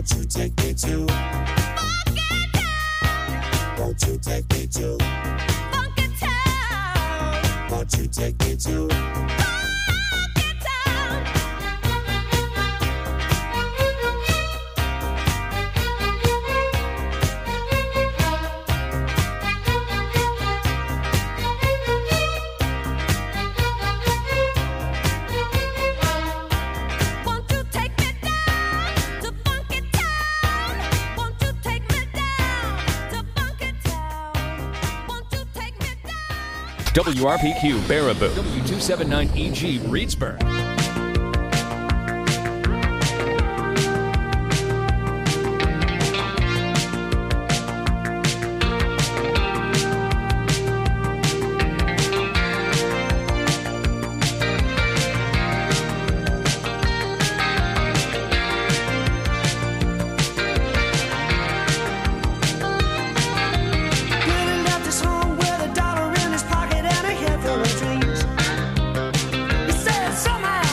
Won't you take me to Funky Town? Won't you take me to Funky Town? Won't you take me to Funky Town? Won't you take me down to Funky Town? Won't you take me down to Funky Town? Won't you take me down? WRPQ Baraboo, W279EG Reedsburg. Feeling left his home with $1 in his pocket and a head full of dreams. He said somehow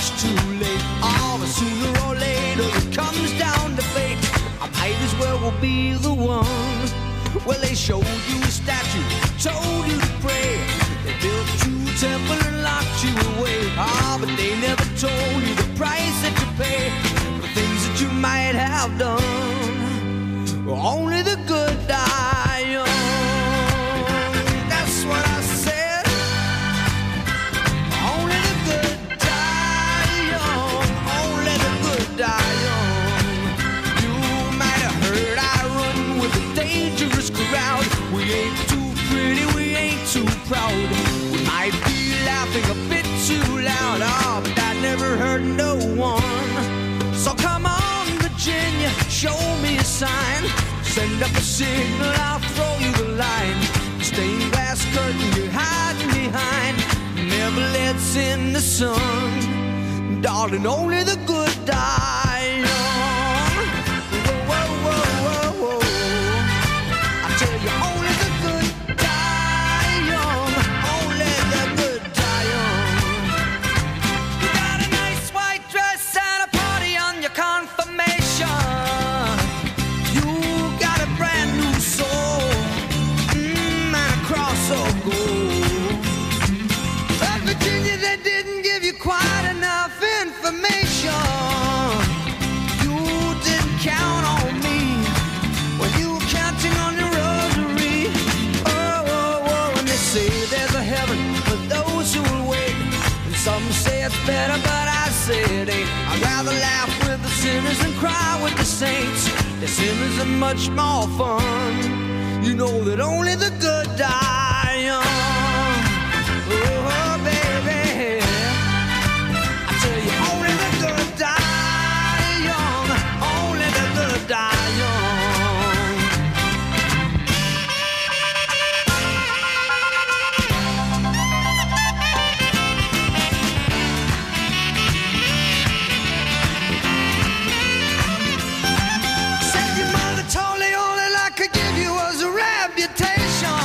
much too late. Oh, but sooner or later it comes down to fate. I might as well be the one. Well, they showed you a statue, told you to pray. They built you a temple and locked you away. Ah, but they never told you the price that you pay for things that you might have done. Only the good die young. That's what I said. Only the good die young. Only the good die young. You might have heard I run with a dangerous crowd. We ain't too pretty, we ain't too proud. We might be laughing a bit too loud. Oh, but I never hurt no one. So come on, Virginia, show me a sign. Send up a signal, I'll throw you the line. Stained glass curtain you're hiding behind never lets in the sun. Darling, only the good die young. Whoa, whoa, whoa, whoa, whoa. I tell you, only the good die young. Only the good die young. You got a nice white dress and a party on your confirmation. You got a brand new soul, and a cross of gold. But Virginia, they didn't give you quite enough information. You didn't count on me when you were counting on your rosary. Oh, oh, oh, and they say there's a heaven for those who will wait. And some say it's better, but I say it ain't. I'd rather laugh with the sinners and cry with the saints. The sinners are much more fun. You know that only the good die young. Oh, baby, I tell you, only the good die young. Only the good die young. Said your mother told me all that I could give you was a reputation.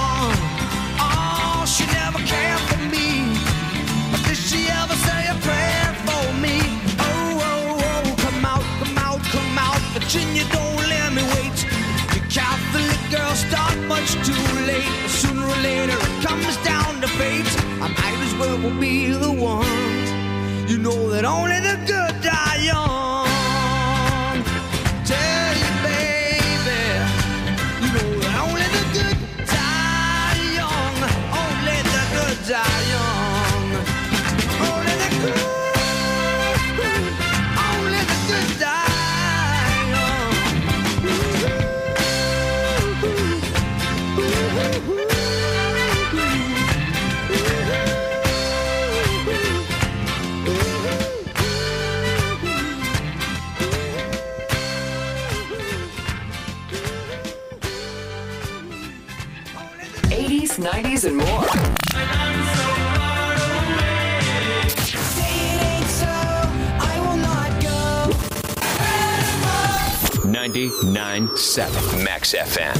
Oh, she never cared for me. But did she ever say a prayer for me? Oh, oh, oh, come out, come out, come out. Virginia, don't let me wait. You Catholic girls start much too late. Sooner or later it comes down to fate. I might as well be the one. You know that only the good die young. Tell you, baby, you know that only the good die young. Only the good die young. Only the good, only the good die young. '80s, '90s, and more. Say it ain't so, I will not go. 99.7 Max FM.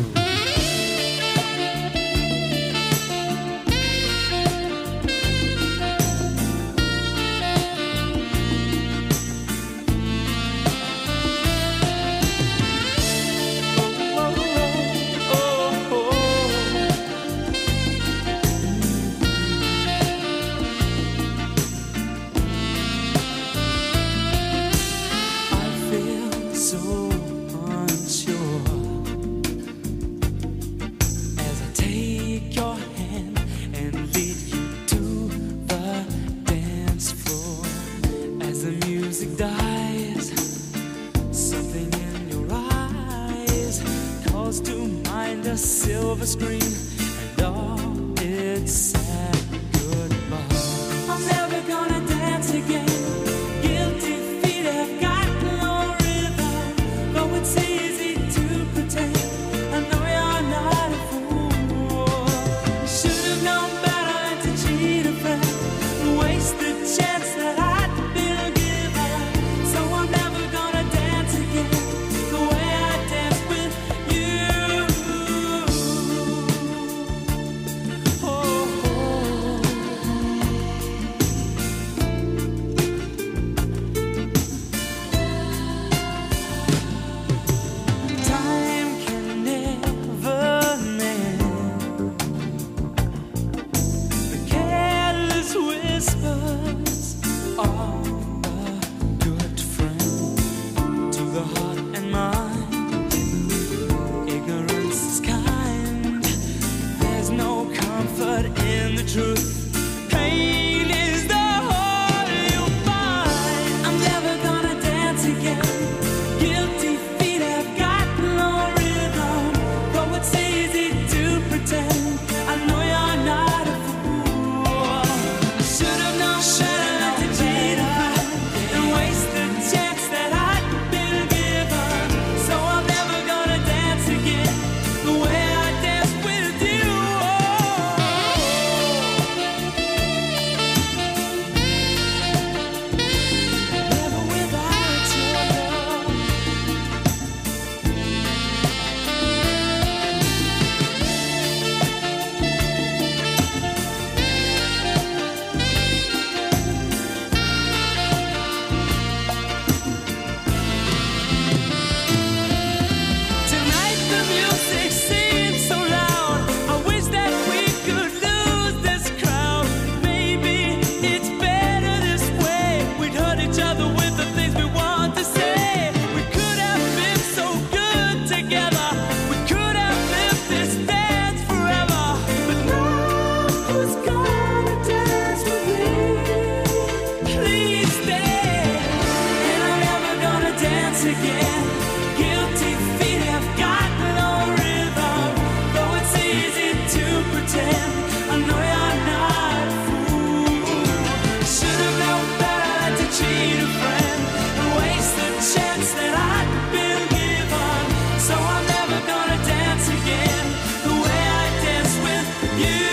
I feel so unsure as I take your hand and lead you to the dance floor. As the music dies, something in your eyes calls to mind a silver screen and all its sad goodbye. I'm never gonna dance again. Guilty feet have got no rhythm, though it's easy to pretend. I know you're not a fool. You should have known better than to cheat a friend and waste the chance that I'd been given. So I'm never gonna dance again the way I danced with you. cheat a friend and waste the chance that I'd been given. So I'm never gonna dance again the way I dance with you.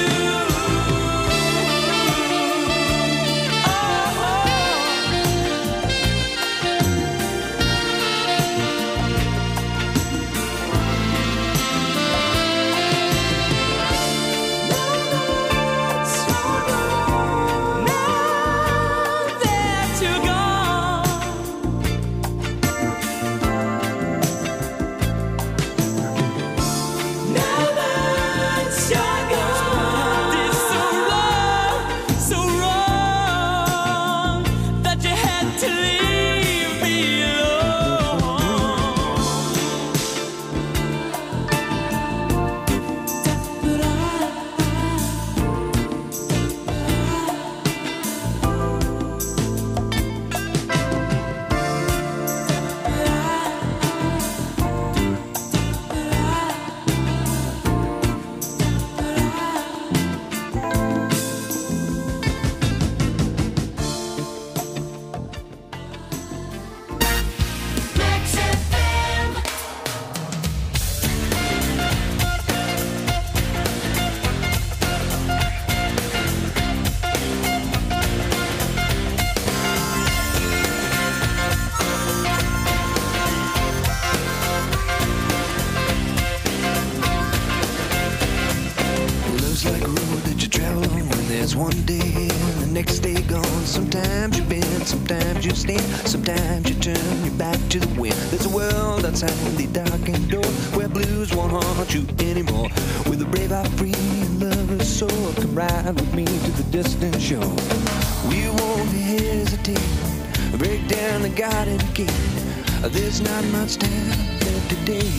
One day and the next day gone. Sometimes you bend, sometimes you stand, sometimes you turn your back to the wind. There's a world outside the darkened door where blues won't haunt you anymore. With a brave heart free and lover's soul, come ride with me to the distant shore. We won't hesitate, break down the garden gate. There's not much time left today.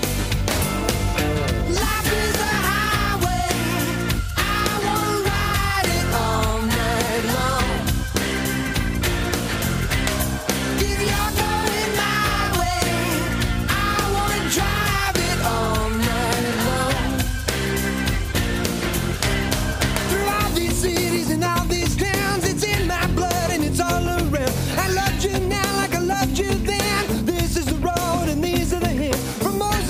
Life is a highway, I wanna ride it all night long. If you're going my way, I wanna drive it all night long. Through all these cities and all these towns, it's in my blood and it's all around. I loved you now like I loved you then. This is the road and these are the hills. From Moses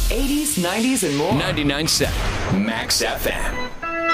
80s, 90s, and more. 99.7 Max FM.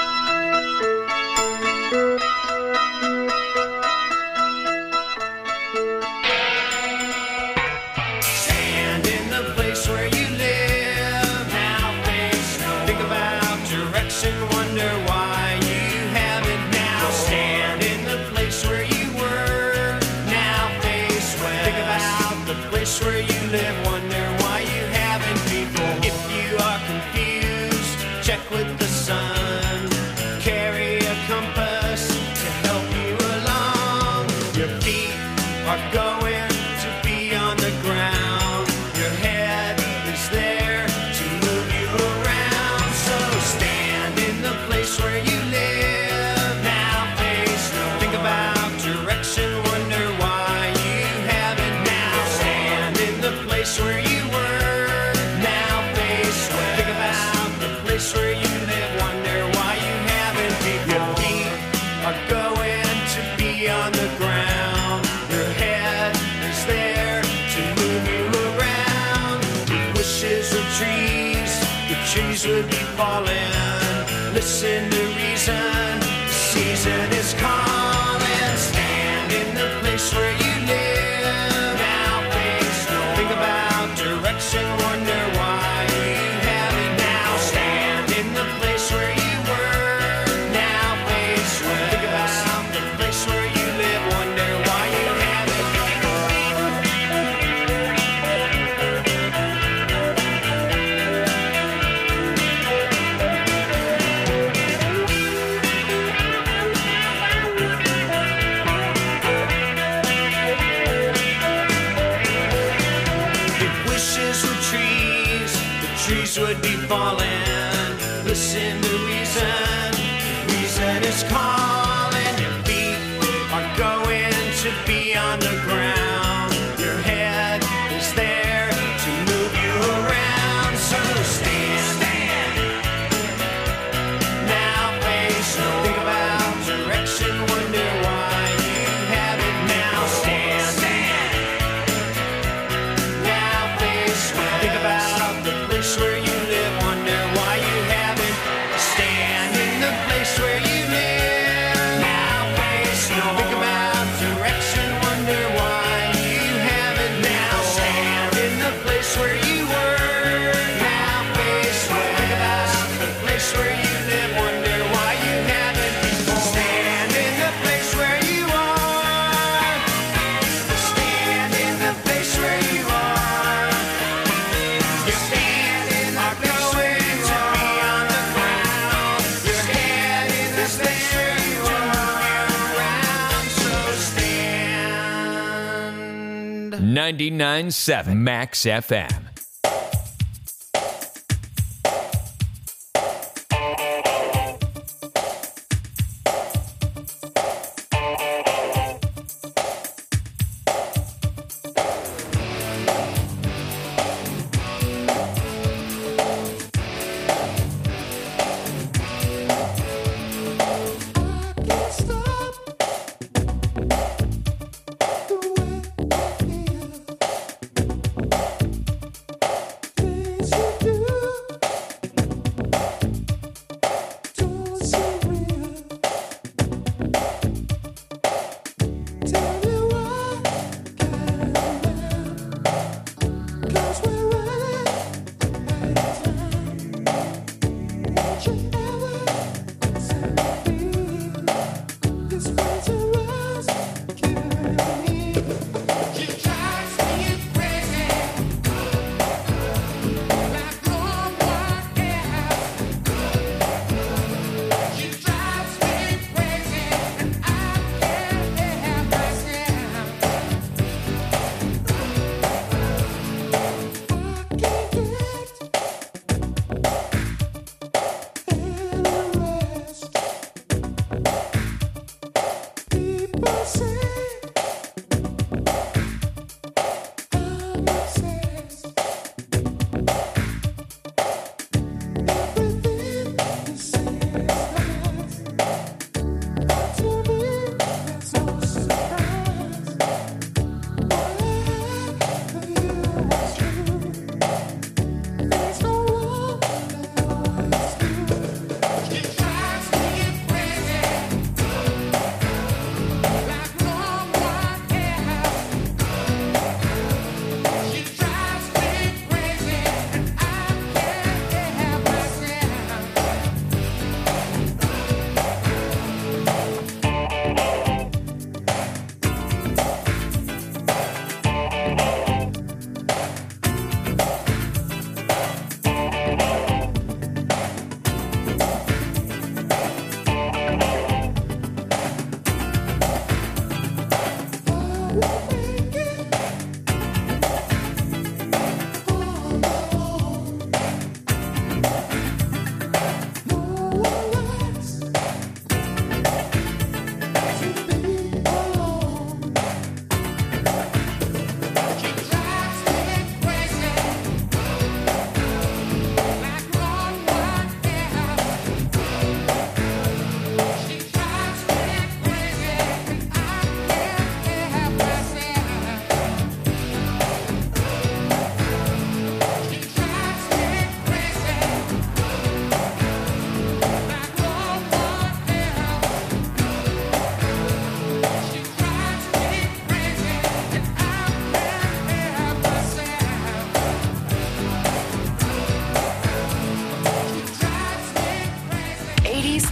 Where you live, wonder why you haven't people. If you are confused, check with the sun. Carry a compass to help you along. Your feet are going to be on the ground. Your head is there to move you around. So stand in the place where you live. Now face no. Think about direction, wonder why you haven't now. Stand in the place where you were. Now face where. Think about the place where you live, wonder why you haven't. Your feet are going to be on the ground. Your head is there to move you around. If wishes were trees, the trees would be falling. Listen to reason, the season is calling. Stand in the place where you live. Now face no. Think about direction, wonder why you haven't now. Stand in the place where you were. Now face where. Think about the place where you live, wonder why you haven't. If wishes were trees, the trees would be falling. Listen to reason, reason is calling. Your feet are going to be on the ground. Your head is there to move you around. So stand. Now face no. Think about direction, wonder why you haven't now. Stand. Now face where. Think about the place where you live, wonder why you haven't. Stand in the place where you live. Now face no. Think about direction, wonder why you haven't now. Stand in the place where you were. Now face where. Think about the place where you live, wonder why you haven't. Stand in the place where you are. Stand in the place where you are. Your feet are going to be on the ground. Your head is there to move you around. So stand. 99.7 Max FM.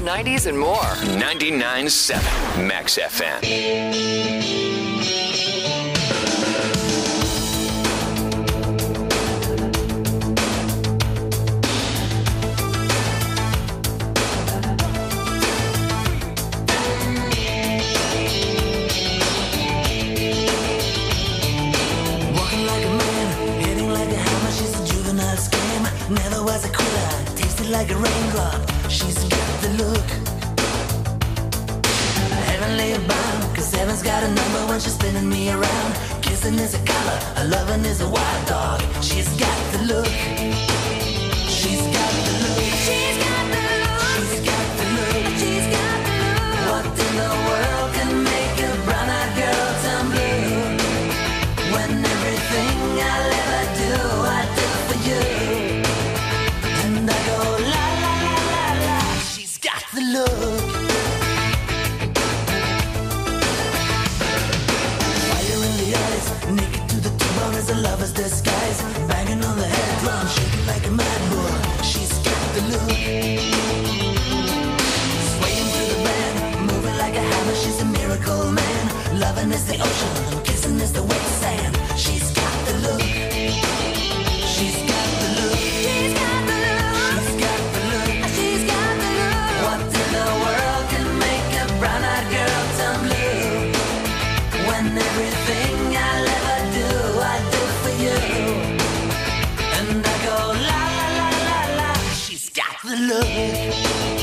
90s, and more. 99.7 Max FM. Never was a quitter, tasted like a raindrop. She's got the look. Heavenly bound, cause heaven's got a number when she's spinning me around. Kissing is a color, a loving is a wild dog. She's got the look. She's got the look. She's got the look. She's got the look. She's got the look. What in the world can make a brown-eyed girl turn blue? When everything I'll ever do, I do for you. And I go la la la la la. She's got the look. Fire in the eyes, naked to the bone as a lover's disguise. Banging on the head drum, shaking like a mad bull. She's got the look. Swaying through the band, moving like a hammer. She's a miracle man. Loving is the ocean, kissing is the wet sand. She's got the look. She's got the look. She's got the look. She's got the look. She's got the look. What in the world can make a brown-eyed girl turn blue? When everything I'll ever do, I do for you. And I go la la la la la. She's got the look.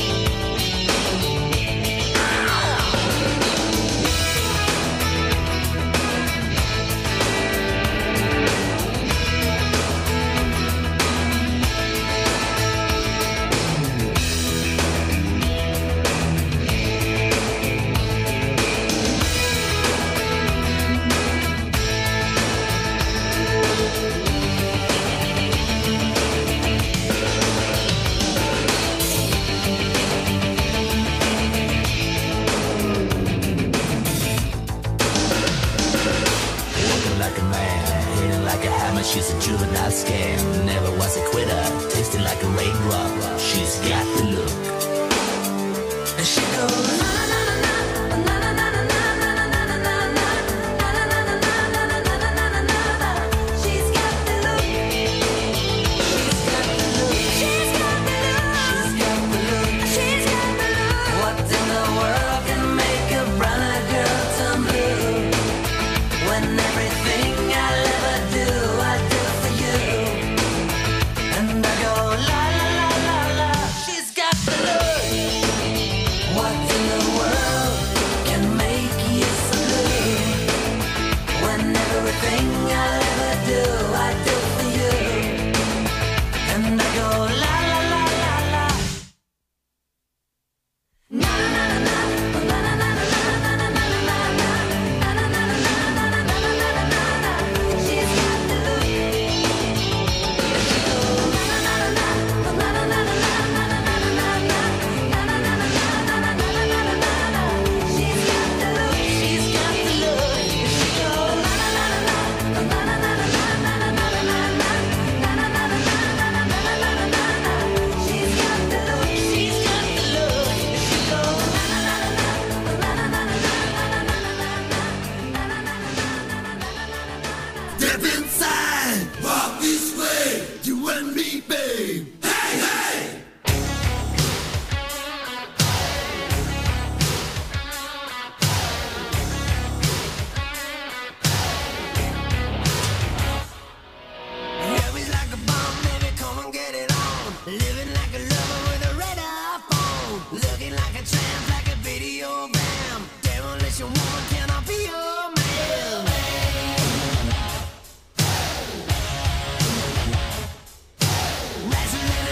She's a juvenile scam, never was a quitter, tasted like a raindrop. She's got the look. And she goes na na na na na na na na na na na na na. She's got the look. She's got the look. She's got the look. She's got the look. She's got the look. What in the world can make a brown-eyed girl turn blue? When everything I'll ever do, I do for you. And I go la la la la la. She's got the look. What in the world can make you so blue? When everything I'll ever do, I do for you. And I go la la la la la. Na na na na na na na na na na na na na. She's got the look. She goes na na na na na na na na na na na. She's got the look. She's got the look. She goes na na na na na na na na na na na. She's got the look. She's got the look. She goes na na na na na na na. Step inside, walk this way, you and me, babe. Hey, hey! Love is like a bomb, baby, come and get it on. Living like a lover with a red iPhone. Looking like a tramp, like a video bam. Demolition woman, can I be your man? Rising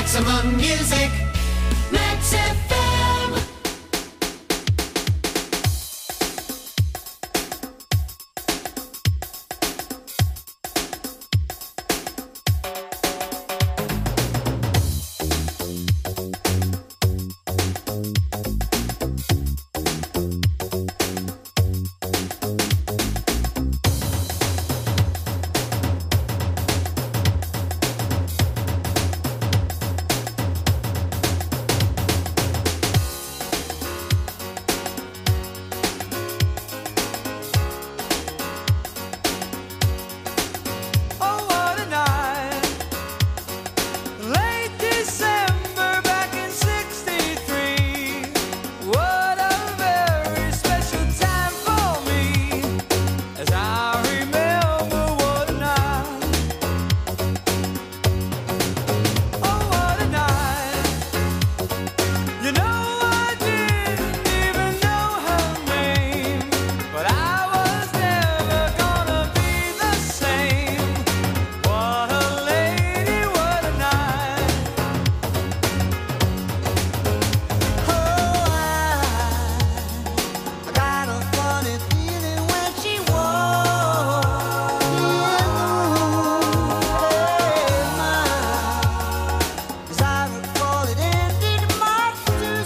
Maximum Music, Max FM. Oh, what a night. Late December back in '63. What a very special time for me. As I remember, what a night. Oh, what a night. You know, I didn't even know her name, but I was never gonna be the same. What a lady, what a night. Oh, I got a funny feeling when she walked in the room. As I recall, it ended much too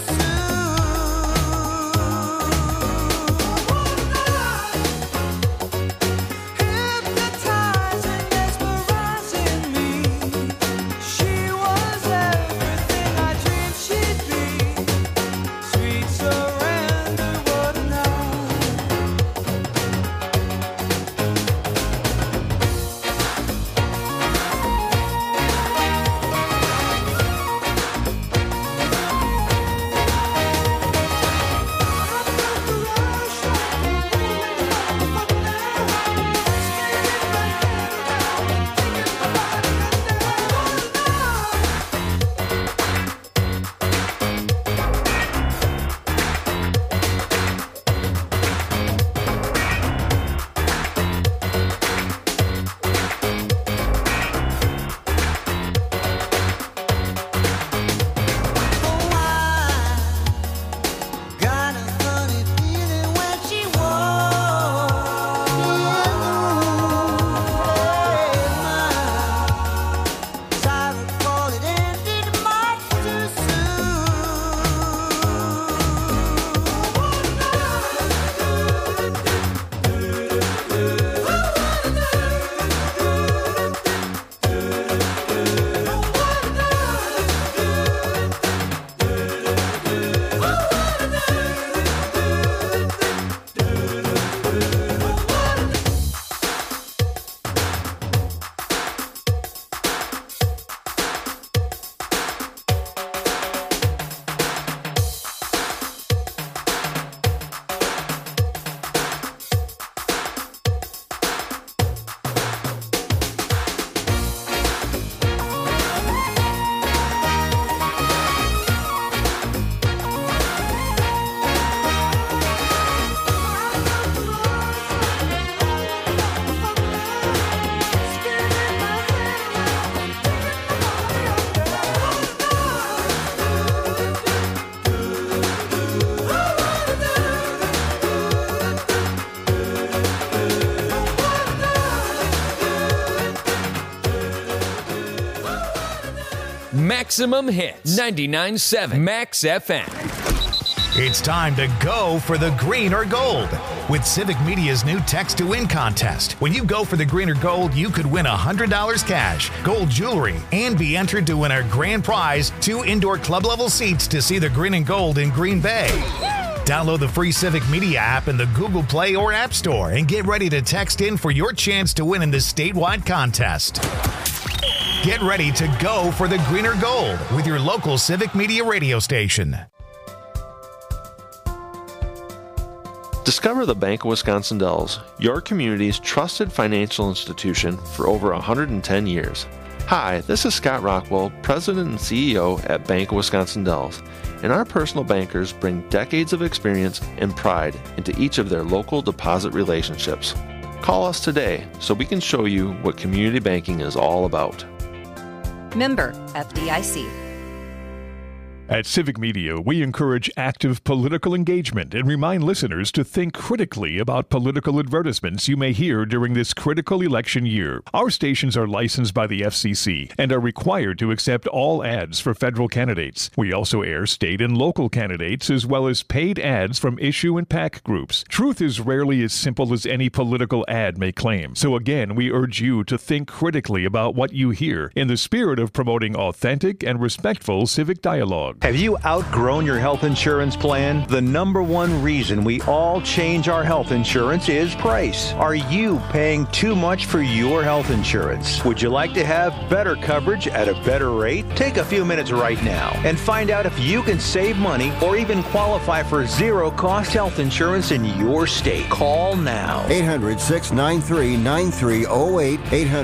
hypnotizing, mesmerizing me. She was everything I dreamed she'd be. Sweet surrender, what a night. Got a funny feeling when she walked in the room. As I recall, it ended much too Maximum Hits, 99.7 Max FM. It's time to go for the green or gold with Civic Media's new Text to Win contest. When you go for the green or gold, you could win $100 cash, gold jewelry, and be entered to win our grand prize, 2 indoor club level seats to see the green and gold in Green Bay. Download the free Civic Media app in the Google Play or App Store and get ready to text in for your chance to win in this statewide contest. Get ready to go for the green or gold with your local Civic Media radio station. Discover the Bank of Wisconsin Dells, your community's trusted financial institution for over 110 years. Hi, this is Scott Rockwell, President and CEO at Bank of Wisconsin Dells, and our personal bankers bring decades of experience and pride into each of their local deposit relationships. Call us today so we can show you what community banking is all about. Member FDIC. At Civic Media, we encourage active political engagement and remind listeners to think critically about political advertisements you may hear during this critical election year. Our stations are licensed by the FCC and are required to accept all ads for federal candidates. We also air state and local candidates as well as paid ads from issue and PAC groups. Truth is rarely as simple as any political ad may claim. So again, we urge you to think critically about what you hear in the spirit of promoting authentic and respectful civic dialogue. Have you outgrown your health insurance plan? The number one reason we all change our health insurance is price. Are you paying too much for your health insurance? Would you like to have better coverage at a better rate? Take a few minutes right now and find out if you can save money or even qualify for zero-cost health insurance in your state. Call now. 800-693-9308.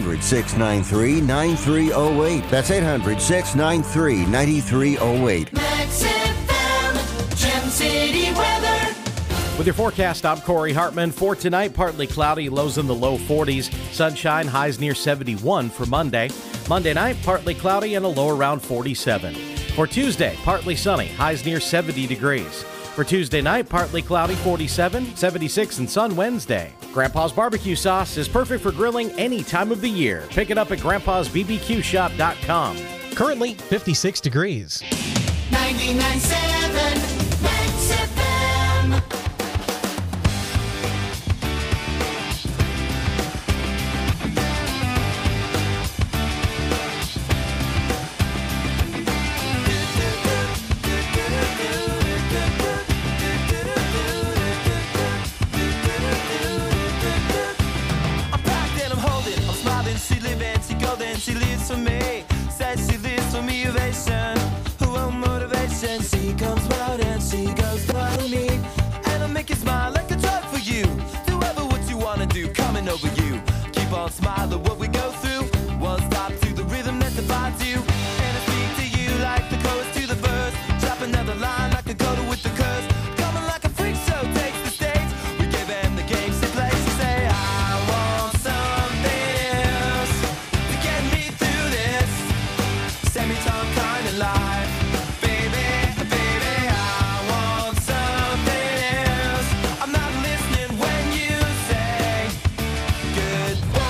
800-693-9308. That's 800-693-9308. Max FM, Gem City weather. With your forecast, I'm Corey Hartman. For tonight, partly cloudy, lows in the low 40s. Sunshine, highs near 71 for Monday. Monday night, partly cloudy and a low around 47. For Tuesday, partly sunny, highs near 70 degrees. For Tuesday night, partly cloudy, 47, 76 and sun Wednesday. Grandpa's Barbecue Sauce is perfect for grilling any time of the year. Pick it up at grandpa'sbbqshop.com. Currently 56 degrees. 99.7 Max FM. I'm packed and I'm holding, I'm smiling, she living, she golden, she lives for me. Says she lives for me, ovation, who will motivation. She comes round and she goes for me, and I make you smile like a drug for you. Do ever what you wanna do, coming over you. Keep on smiling, what we go through. One stop to the rhythm that defines you, and I speak to you like the chorus to the verse. Drop another line like a coda with the curse. Coming like a freak show takes the stage. We give them the game, she plays. She say, I want something else to get me through this semi-tongue kind of life. Baby, baby, I want something else. I'm not listening when you say goodbye.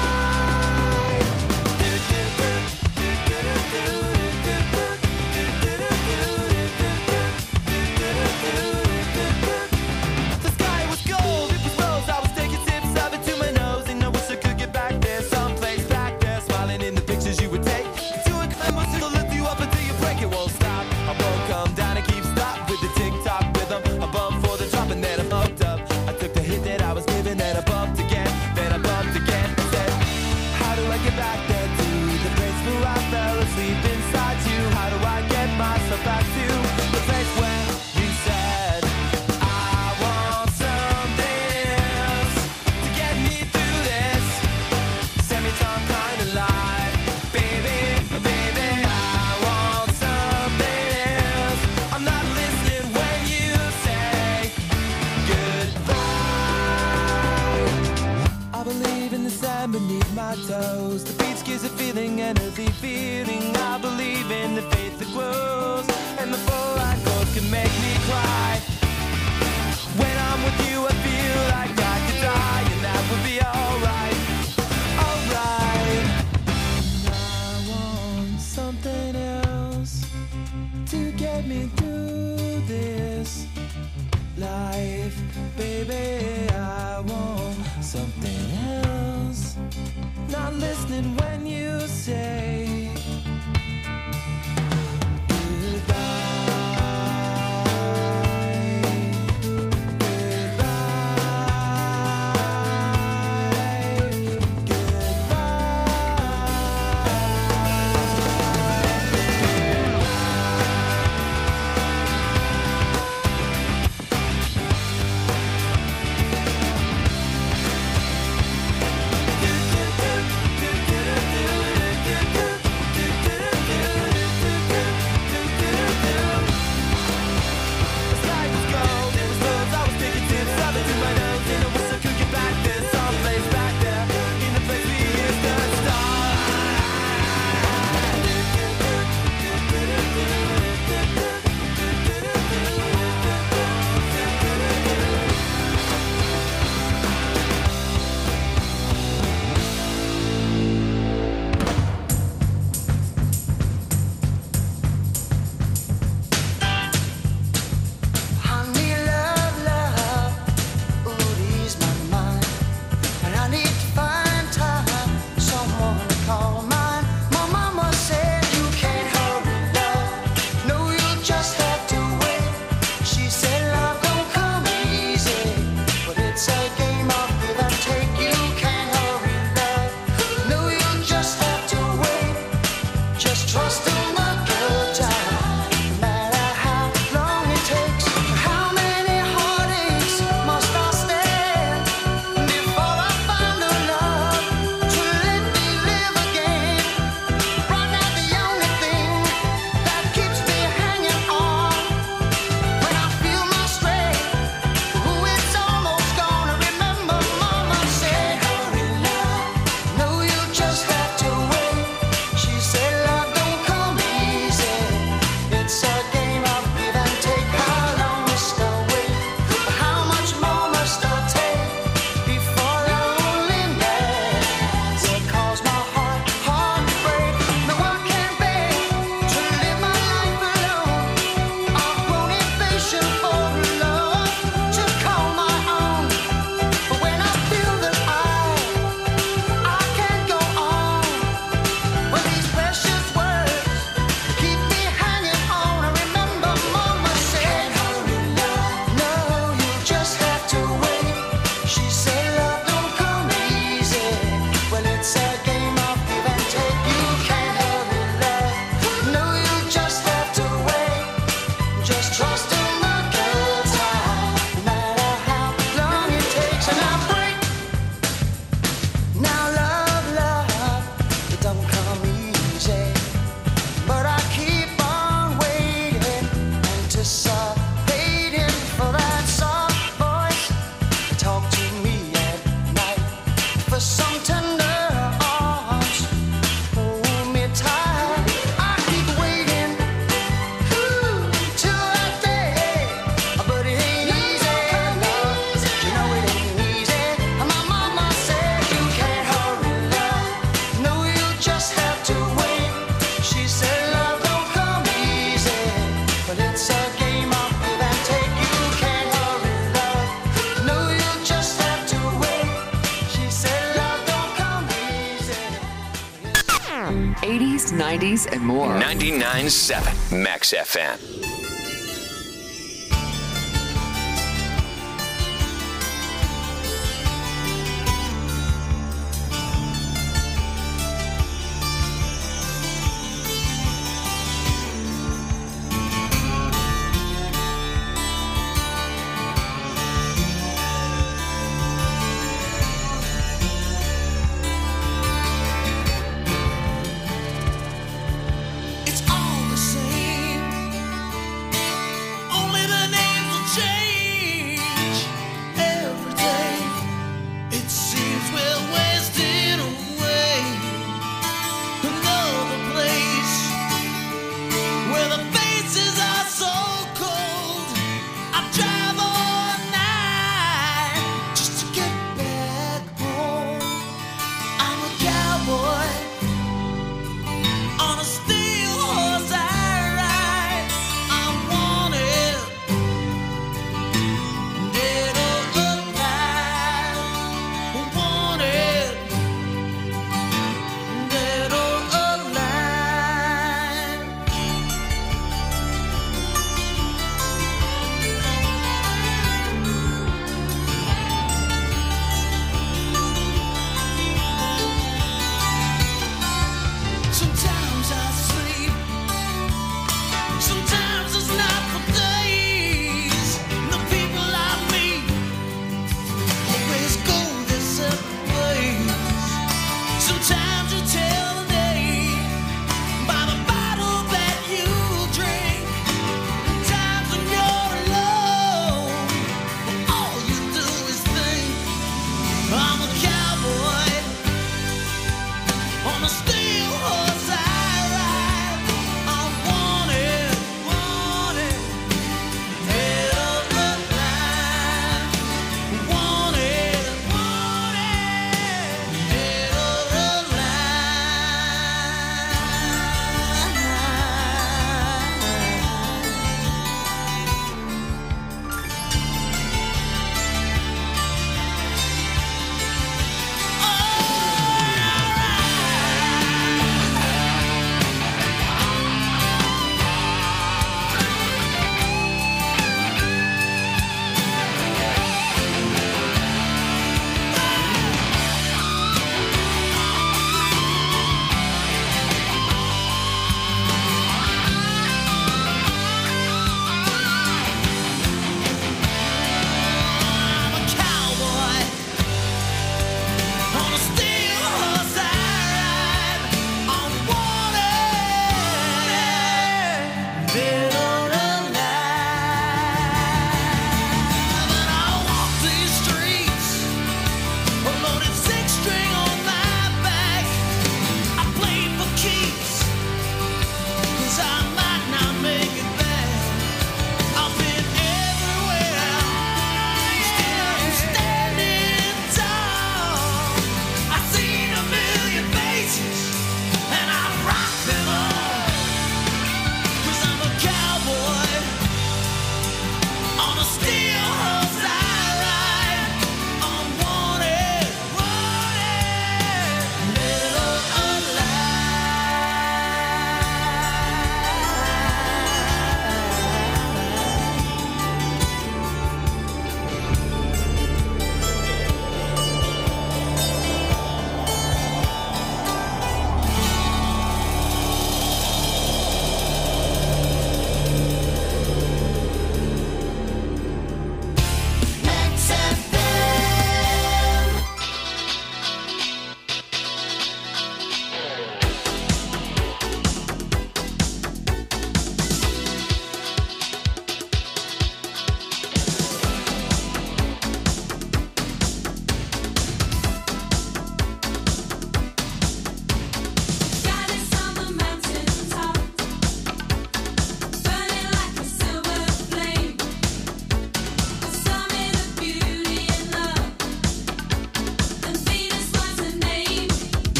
The sky was gold, it was rose. I was taking sips of it to my nose, and I wish I could get back there, someplace back there, smiling in the pictures you would take. To a climb, it'll lift you up until you break. It won't stop. I won't come down and keep stop with the tick-tock rhythm. I bump for the drop and then I bumped up. I took the hit that I was given, then I bumped again, then I bumped again. I said, how do I get back there to the place where I fell asleep inside you? How do I get myself back to the place where you said I want something else to get me through this semi-tongue kind of life. Baby, baby, I want something else. I'm not listening when you say goodbye. I believe in the sand beneath my toes. The beach gives a feeling, an earthy feeling. I believe in the faith that grows, and the four-line chords can make me cry. When I'm with you, I feel like I could die, and that would be alright. Alright. I want something else to get me through this life. Baby, I want something else. Not listening when you say 80s, 90s, and more. 99.7 Max FM. It's all the same.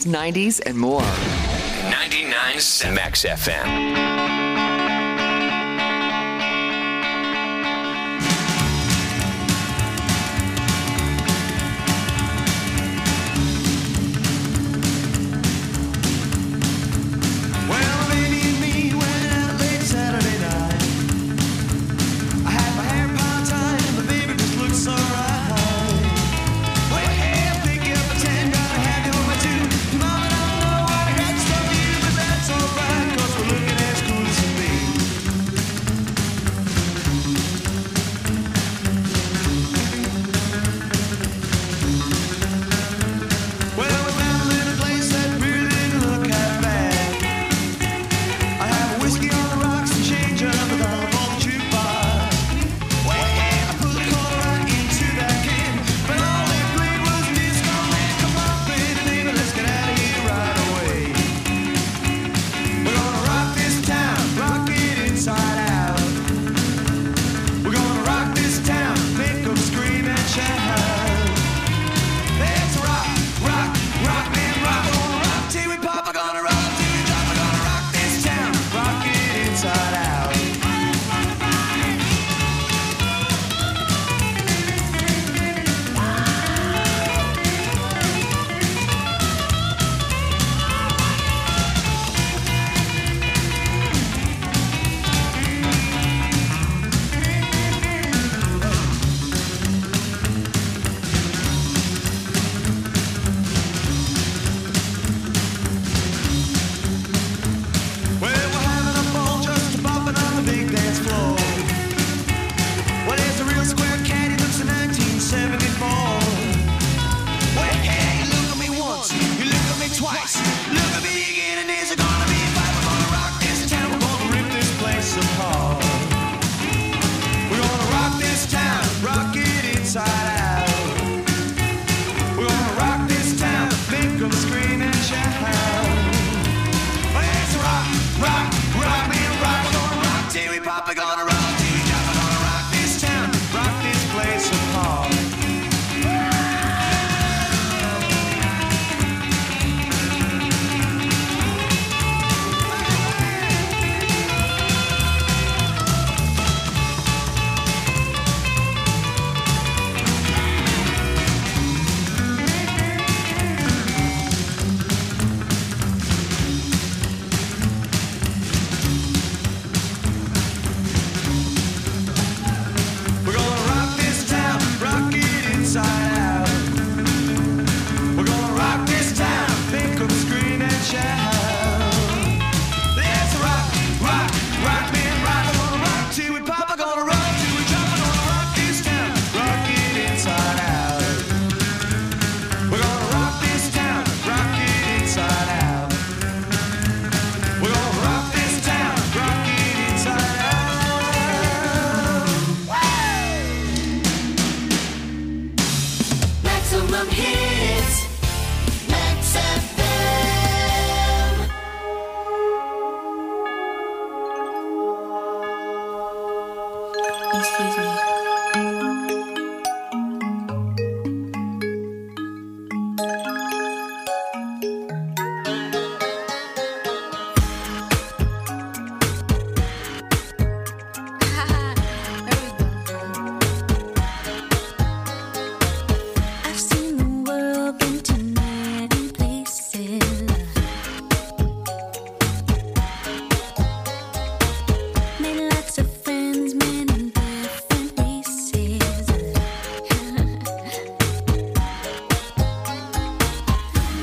80s, 90s, and more. 99.7 Max FM.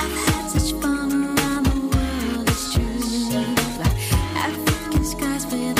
Such fun around the world, it's true. African skies with